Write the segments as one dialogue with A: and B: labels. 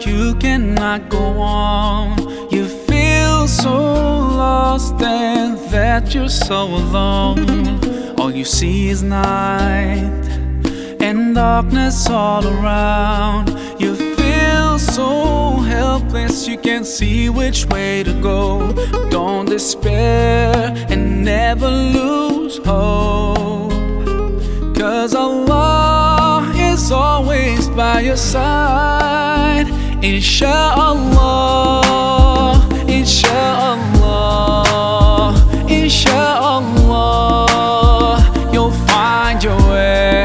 A: you cannot go on. You feel so lost and that you're so alone. All you see is night and darkness all around. You feel so helpless, you can't see which way to go. Don't despair and never lose hope, 'cause Allah is always by your side. Insha'Allah, Insha'Allah, Insha'Allah, you'll find your way.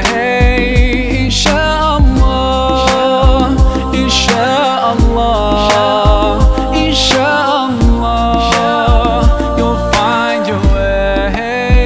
A: Insha'Allah, Insha'Allah, Insha'Allah, you'll find your way.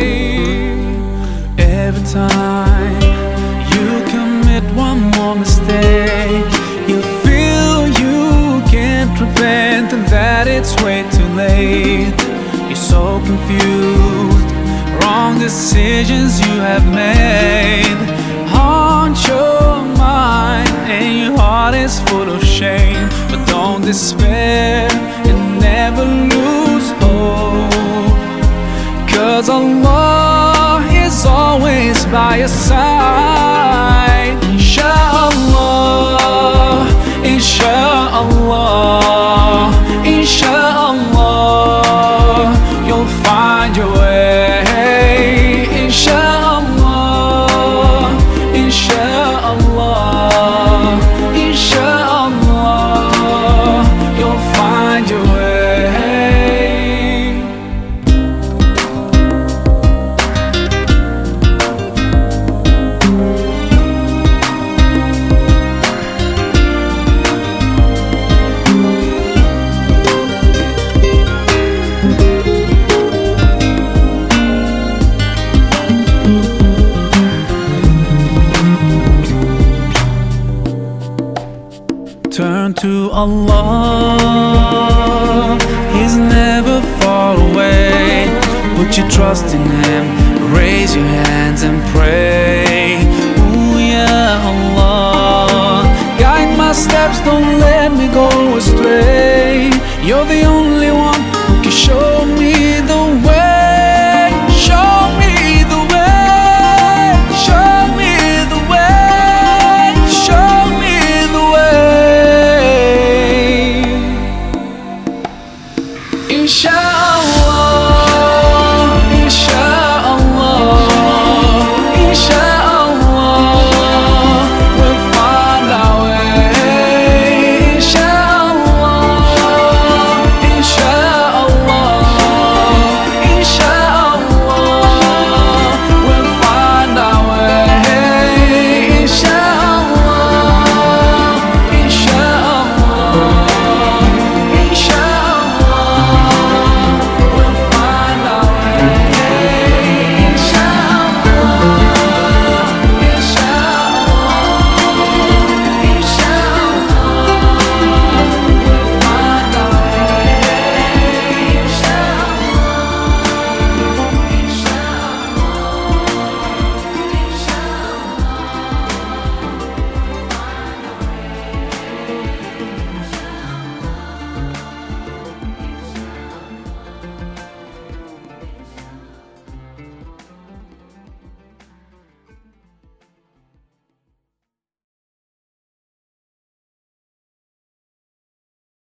A: Every time you commit one more mistake, you feel you can't repent and that it's way too late. You're so confused, wrong decisions you have made haunt your mind and your heart is full of shame. But don't despair and never lose hope, 'cause Allah is always by your side. Insha'Allah, Insha'Allah, Insha'Allah, you'll find your way. Insha'Allah, Insha'Allah, Insha'Allah, you'll find your way. Turn to Allah, He's never far away. Put your trust in Him, raise your hands and pray. Ooh, yeah, Allah, guide my steps, don't let me go astray. You're the only